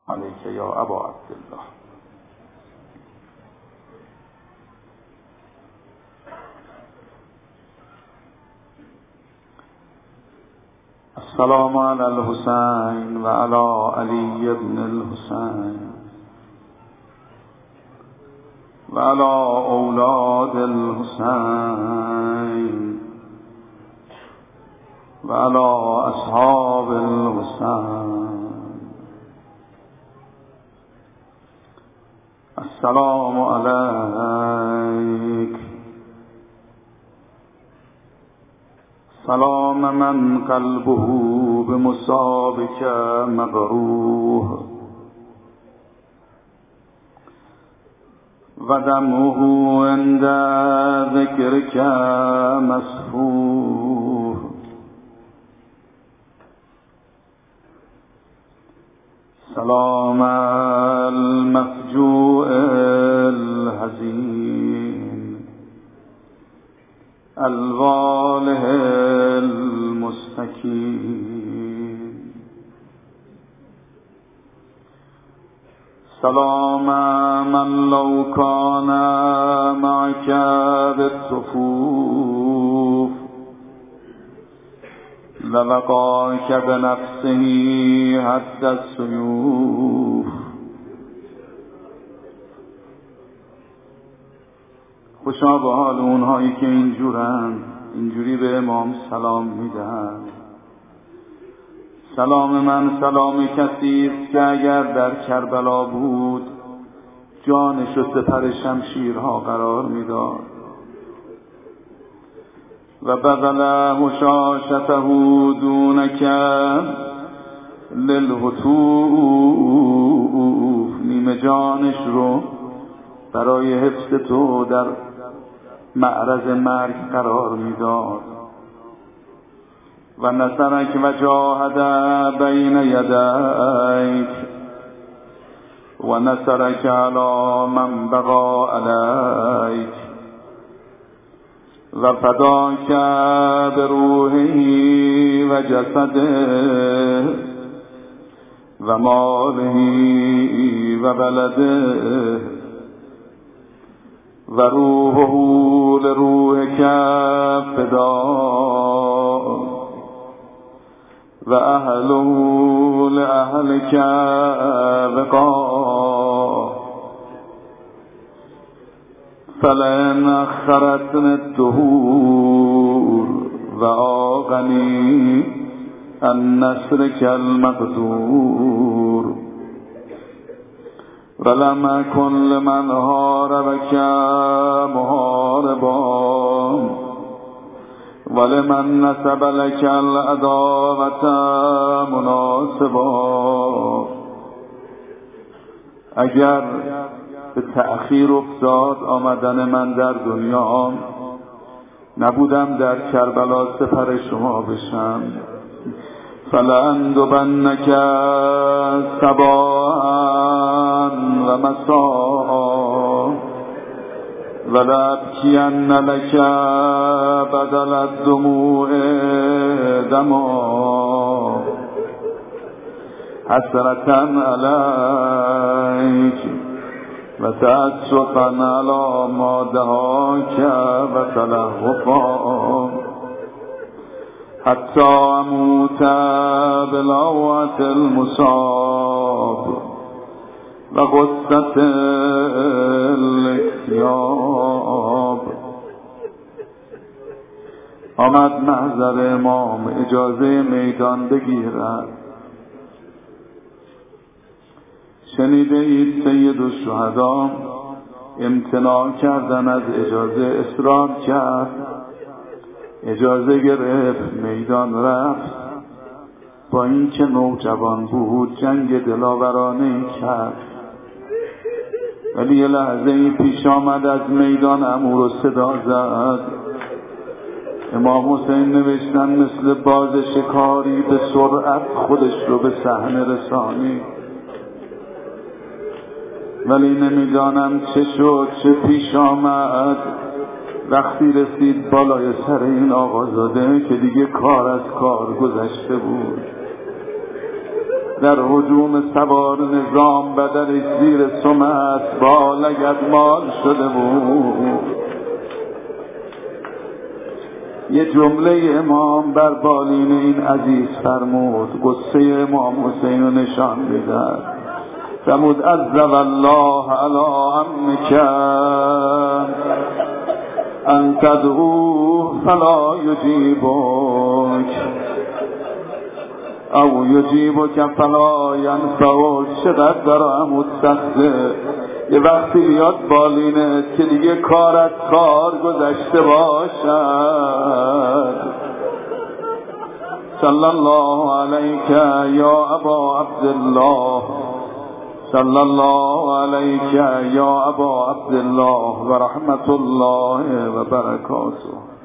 علیک یا ابا عبدالله. السلام علی الحسین و علی علی ابن الحسین و علی اولاد الحسین و علی اصحاب الحسین. السلام علیک سلام من قلبه بمصابك مغروح و دمه عند ذکرك مسفوح. سلام المفجوع الحزين الواله المستكين. سلام من لو كان معك بالصفوف للقاك بنفسه حتى السيوف. خوشا به حال اونهایی که اینجوری به امام سلام میدن. سلام من سلام کسی است که اگر در کربلا بود جانش و سپر شمشیرها قرار میداد و بذل هشاشته دونک للهتوف، نیمه جانش رو برای حفظ تو در معرض مرگ قرار میداد. و نصرک و جاهد بین یدیک و نصرک علی من بغا علیک و فداک بروحی و جسده و مالهی و بلده و روحه لروحک فدا و اهله لأهلک وقا. فلئن اخرتنی الدهور و آغنی عن نصرک المقدور ولم اکن لمن حاربک محاربا ولمن نسب لك العداوة مناسبا. اگر به تأخیر افتاد آمدن من در دنیا، نبودم در کربلا سپر شما بشم. فلأندبنک صباحا و مساء ولأبکین لک بدل الدموع دما حسرة علیک و تأسفا علی ما دهاک و تلهفا حتی اموت بلوعة المصاب و غصة الاکتیاب. آمد محضر امام اجازه میدان بگیرد. شنیده اید سید الشهدا امتناع کردن از اجازه، اصرار کرد، اجازه گرفت، میدان رفت. با اینکه نوجوان بود جنگ دلاورانه کرد، ولی یه لحظه ای پیش آمد از میدان امور و صدا زد. امام حسین نوشتن مثل باز شکاری به سرعت خودش رو به صحنه رسانی، ولی نمیدانم چه شد، چه پیش آمد. وقتی رسید بالای سر این آقازاده که دیگه کار از کار گذشته بود، در هجوم سوار نظام بدنش زیر سمت با لگد مال شده بود. یه جمله امام بر بالین این عزیز فرمود، قصه امام حسین رو نشان میدهد. فرمود عز والله علی عمک ان تدعوه فلا یجیبک او یجیبک فلا ینفعک. چقدر برای عمود سخته یه وقتی بیاد بالینه که دیگه کار از کار گذشته باشد. صلی الله علیک یا ابا عبدالله، صلی الله علیک یا ابا عبدالله و رحمت الله و برکاته.